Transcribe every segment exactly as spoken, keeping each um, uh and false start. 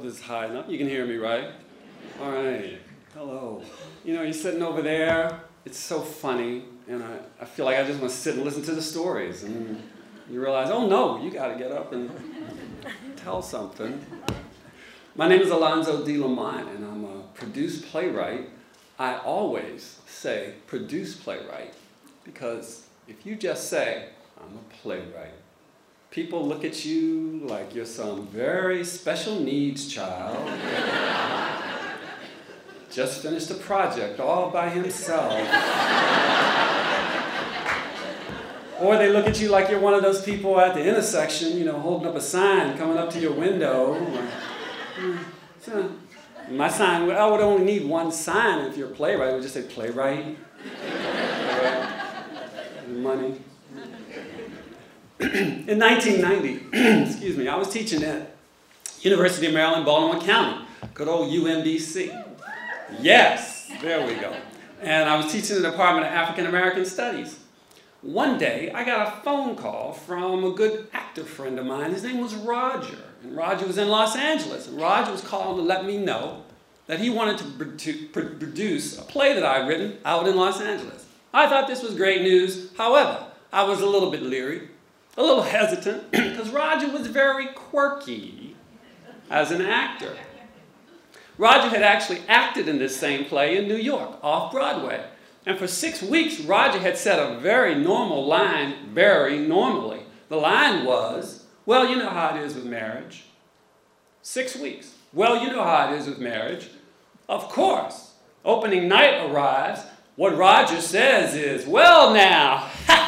this is high enough. You can hear me, right? All right. Hello. You know, you're sitting over there. It's so funny, and I, I feel like I just want to sit and listen to the stories. And then you realize, oh no, you got to get up and tell something. My name is Alonzo D. Lamont, and I'm a produced playwright. I always say produced playwright because if you just say, I'm a playwright, people look at you like you're some very special needs child. Just finished a project all by himself. Or they look at you like you're one of those people at the intersection, you know, holding up a sign, coming up to your window. So, my sign, I would only need one sign if you're a playwright. It would just say playwright. Playwright. Money. In nineteen ninety, excuse me, I was teaching at University of Maryland, Baltimore County, good old U M B C. Yes, there we go. And I was teaching the Department of African American Studies. One day, I got a phone call from a good actor friend of mine. His name was Roger. And Roger was in Los Angeles. And Roger was calling to let me know that he wanted to produce a play that I'd written out in Los Angeles. I thought this was great news. However, I was a little bit leery, a little hesitant, because Roger was very quirky as an actor. Roger had actually acted in this same play in New York, off-Broadway. And for six weeks, Roger had said a very normal line very normally. The line was, well, you know how it is with marriage. Six weeks. Well, you know how it is with marriage. Of course. Opening night arrives. What Roger says is, well now,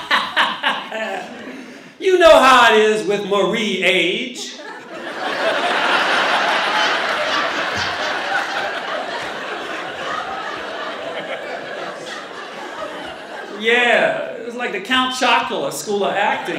you know how it is with Marie Age. Yeah, it was like the Count Chocula School of Acting.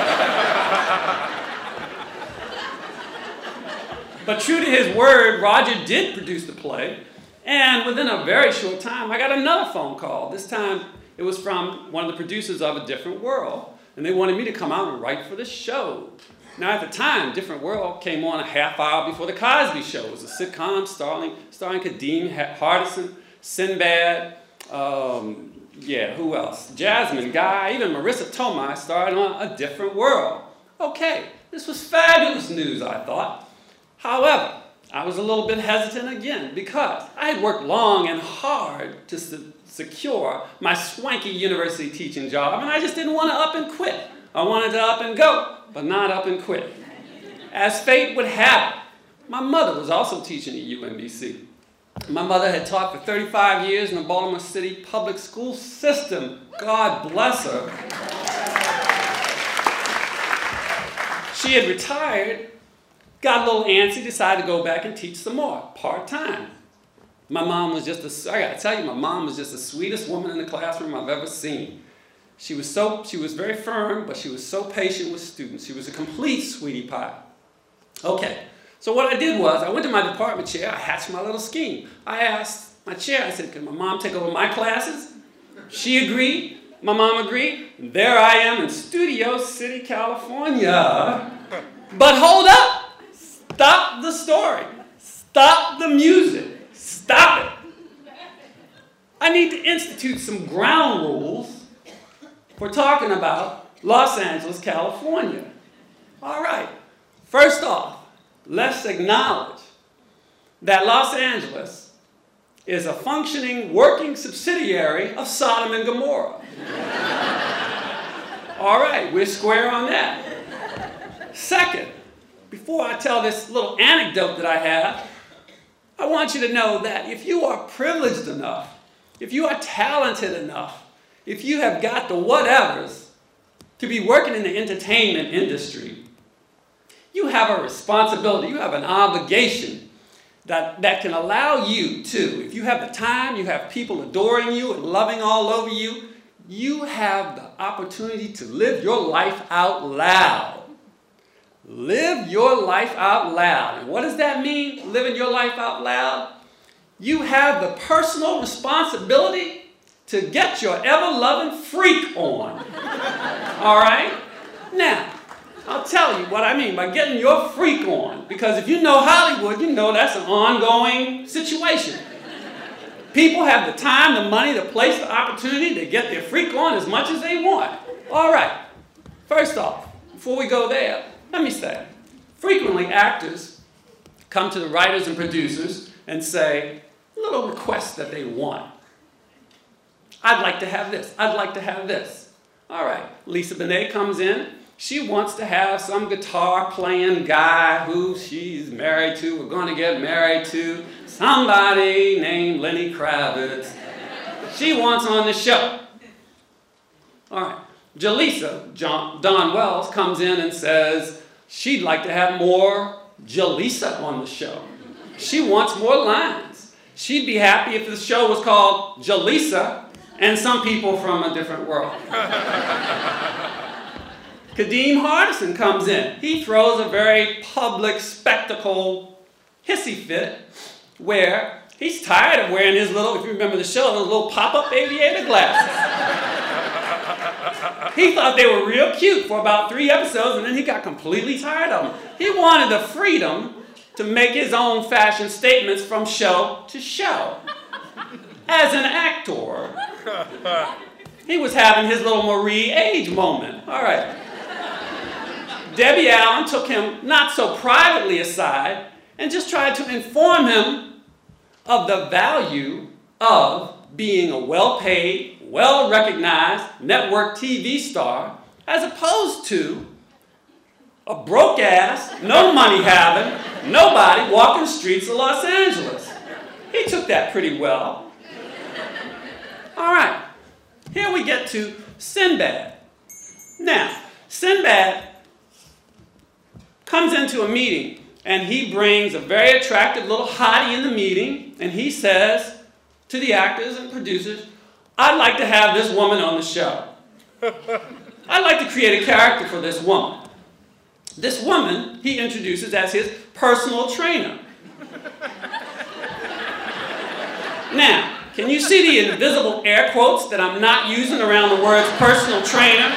But true to his word, Roger did produce the play. And within a very short time, I got another phone call. This time, it was from one of the producers of A Different World. And they wanted me to come out and write for the show. Now, at the time, Different World came on a half hour before The Cosby Show. It was a sitcom starring, starring Kadeem Hardison, Sinbad, um, yeah, who else? Jasmine Guy, even Marissa Tomei starred on A Different World. Okay, this was fabulous news, I thought. However, I was a little bit hesitant again because I had worked long and hard to se secure my swanky university teaching job, and I just didn't want to up and quit. I wanted to up and go, but not up and quit. As fate would have it, my mother was also teaching at U M B C. My mother had taught for thirty-five years in the Baltimore City public school system. God bless her. She had retired, got a little antsy, decided to go back and teach some more, part-time. My mom was just, a, I gotta tell you, my mom was just the sweetest woman in the classroom I've ever seen. She was so, she was very firm, but she was so patient with students. She was a complete sweetie pie. Okay. So what I did was, I went to my department chair, I hatched my little scheme. I asked my chair, I said, can my mom take over my classes? She agreed, my mom agreed. And there I am in Studio City, California. But hold up, stop the story, stop the music, stop it. I need to institute some ground rules for talking about Los Angeles, California. All right, first off, let's acknowledge that Los Angeles is a functioning, working subsidiary of Sodom and Gomorrah. All right, we're square on that. Second, before I tell this little anecdote that I have, I want you to know that if you are privileged enough, if you are talented enough, if you have got the whatevers to be working in the entertainment industry, you have a responsibility, you have an obligation that, that can allow you to, if you have the time, you have people adoring you and loving all over you, you have the opportunity to live your life out loud. Live your life out loud. And what does that mean, living your life out loud? You have the personal responsibility to get your ever-loving freak on. All right? Now, I'll tell you what I mean by getting your freak on. Because if you know Hollywood, you know that's an ongoing situation. People have the time, the money, the place, the opportunity to get their freak on as much as they want. All right. First off, before we go there, let me say, frequently actors come to the writers and producers and say little requests that they want. I'd like to have this. I'd like to have this. All right. Lisa Bonet comes in. She wants to have some guitar-playing guy who she's married to, or going to get married to, somebody named Lenny Kravitz. She wants on the show. All right. Jaleesa, John, Don Wells, comes in and says she'd like to have more Jaleesa on the show. She wants more lines. She'd be happy if the show was called Jaleesa and Some People from a Different World. Kadeem Hardison comes in. He throws a very public spectacle hissy fit where he's tired of wearing his little, if you remember the show, those little pop-up aviator glasses. He thought they were real cute for about three episodes, and then he got completely tired of them. He wanted the freedom to make his own fashion statements from show to show. As an actor, he was having his little Marie Age moment. All right. Debbie Allen took him not so privately aside and just tried to inform him of the value of being a well-paid, well-recognized network T V star as opposed to a broke-ass, no money having, nobody walking the streets of Los Angeles. He took that pretty well. All right, here we get to Sinbad. Now, Sinbad comes into a meeting, and he brings a very attractive little hottie in the meeting, and he says to the actors and producers, I'd like to have this woman on the show. I'd like to create a character for this woman. This woman he introduces as his personal trainer. Now, can you see the invisible air quotes that I'm not using around the words personal trainer?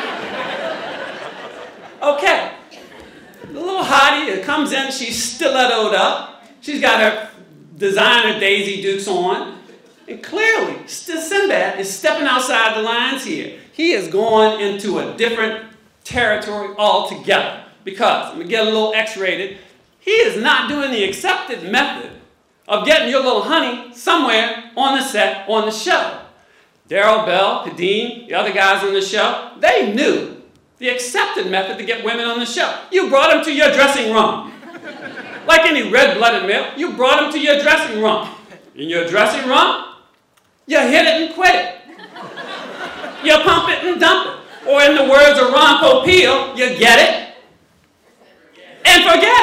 Okay. The little hottie that comes in, she's stilettoed up. She's got her designer Daisy Dukes on. And clearly, Sinbad is stepping outside the lines here. He is going into a different territory altogether. Because, I'm going to get a little X-rated, he is not doing the accepted method of getting your little honey somewhere on the set, on the show. Daryl Bell, Kadeem, the other guys on the show, they knew the accepted method to get women on the show. You brought them to your dressing room. Like any red-blooded male, you brought them to your dressing room. In your dressing room, you hit it and quit it. You pump it and dump it. Or in the words of Ron Popeil, you get it and forget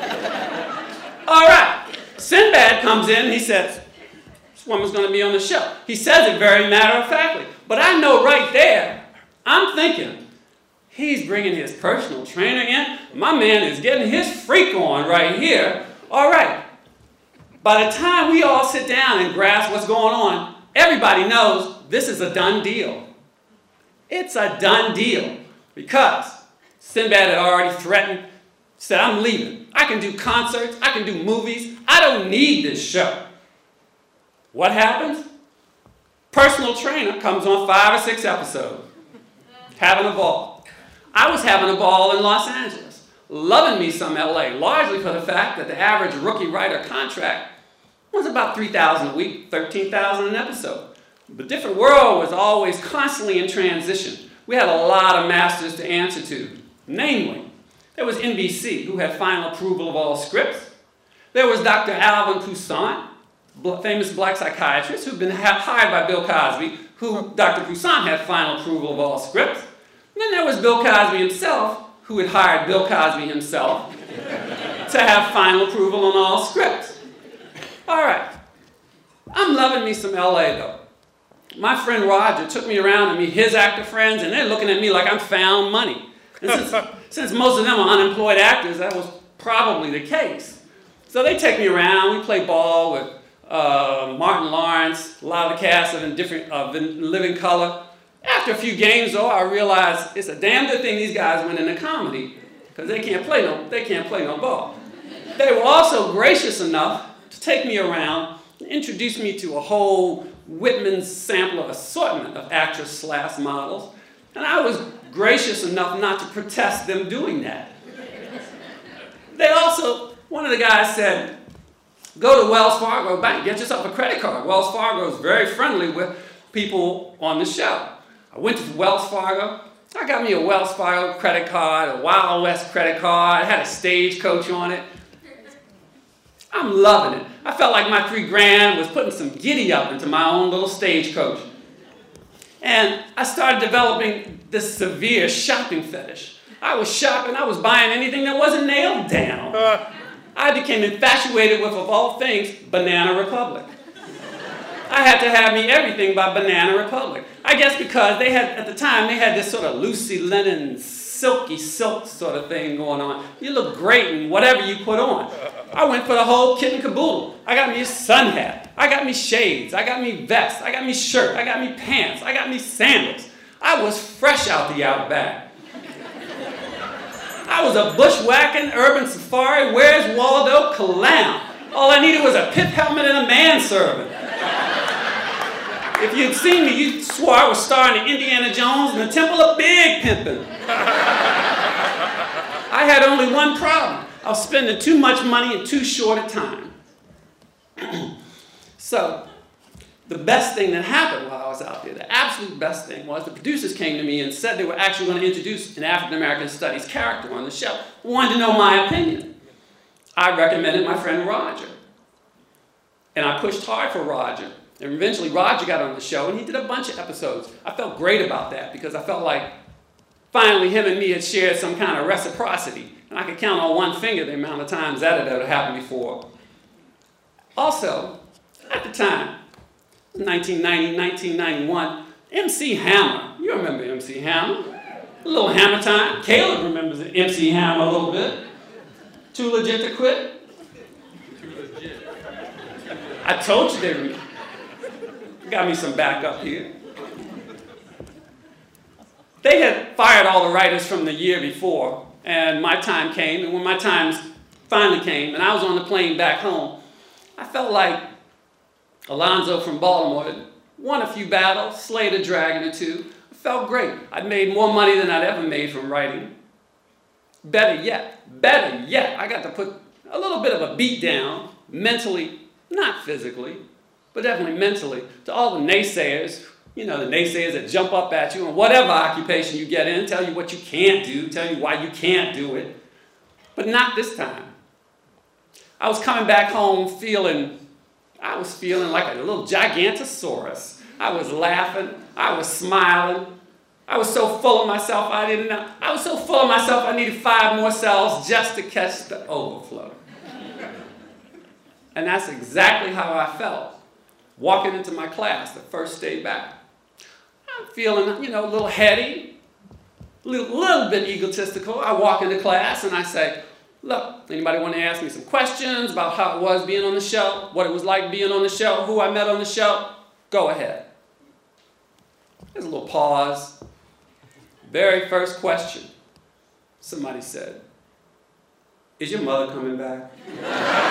it. All right. Sinbad comes in and he says, this woman's going to be on the show. He says it very matter-of-factly. But I know right there, I'm thinking, he's bringing his personal trainer in. My man is getting his freak on right here. All right. By the time we all sit down and grasp what's going on, everybody knows this is a done deal. It's a done deal because Sinbad had already threatened, said, I'm leaving. I can do concerts. I can do movies. I don't need this show. What happens? Personal trainer comes on five or six episodes, having a ball. I was having a ball in Los Angeles, loving me some L A, largely for the fact that the average rookie writer contract was about three thousand dollars a week, thirteen thousand dollars an episode. But Different World was always constantly in transition. We had a lot of masters to answer to. Namely, there was N B C, who had final approval of all scripts. There was Doctor Alvin Toussaint, famous black psychiatrist, who'd been hired by Bill Cosby, who Doctor Toussaint had final approval of all scripts. And then there was Bill Cosby himself, who had hired Bill Cosby himself to have final approval on all scripts. All right. I'm loving me some L A, though. My friend Roger took me around to meet his actor friends, and they're looking at me like I'm found money. And since, since most of them are unemployed actors, that was probably the case. So they take me around. We play ball with uh, Martin Lawrence, a lot of the cast of In, different, of In Living Color. After a few games, though, I realized it's a damn good thing these guys went into comedy, because they can't play no, they can't play no ball. They were also gracious enough to take me around and introduce me to a whole Whitman's sampler assortment of actress slash models, and I was gracious enough not to protest them doing that. They also, one of the guys said, go to Wells Fargo Bank, get yourself a credit card. Wells Fargo is very friendly with people on the show. I went to Wells Fargo. I got me a Wells Fargo credit card, a Wild West credit card. I had a Stagecoach on it. I'm loving it. I felt like my three grand was putting some giddy up into my own little Stagecoach. And I started developing this severe shopping fetish. I was shopping, I was buying anything that wasn't nailed down. I became infatuated with, of all things, Banana Republic. I had to have me everything by Banana Republic. I guess because they had, at the time, they had this sort of Lucy Linen, silky silk sort of thing going on. You look great in whatever you put on. I went for the whole kit and caboodle. I got me a sun hat. I got me shades. I got me vest. I got me shirt. I got me pants. I got me sandals. I was fresh out the outback. I was a bushwhacking urban safari. Where's Waldo clown? All I needed was a pith helmet and a manservant. If you'd seen me, you swore I was starring in Indiana Jones and the Temple of Big Pimpin'. I had only one problem. I was spending too much money in too short a time. So, the best thing that happened while I was out there, the absolute best thing, was the producers came to me and said they were actually going to introduce an African American Studies character on the show. Wanted to know my opinion. I recommended my friend Roger. And I pushed hard for Roger. And eventually Roger got on the show and he did a bunch of episodes. I felt great about that because I felt like finally him and me had shared some kind of reciprocity. And I could count on one finger the amount of times that had ever happened before. Also, at the time, nineteen ninety, nineteen ninety-one, M C Hammer. You remember M C Hammer? A little Hammer time. Caleb remembers M C Hammer a little bit. Too legit to quit? Too legit. I told you they were. Got me some backup here. They had fired all the writers from the year before, and my time came, and when my time finally came, and I was on the plane back home, I felt like Alonzo from Baltimore had won a few battles, slayed a dragon or two. I felt great. I'd made more money than I'd ever made from writing. Better yet, better yet, I got to put a little bit of a beat down, mentally, not physically, but definitely mentally, to all the naysayers, you know, the naysayers that jump up at you in whatever occupation you get in, tell you what you can't do, tell you why you can't do it. But not this time. I was coming back home feeling, I was feeling like a little gigantosaurus. I was laughing, I was smiling. I was so full of myself I didn't know. I was so full of myself I needed five more cells just to catch the overflow. And that's exactly how I felt. Walking into my class the first day back. I'm feeling, you know, a little heady, a little, little bit egotistical. I walk into class and I say, look, anybody want to ask me some questions about how it was being on the show, what it was like being on the show, who I met on the show? Go ahead. There's a little pause. Very first question. Somebody said, is your mother coming back?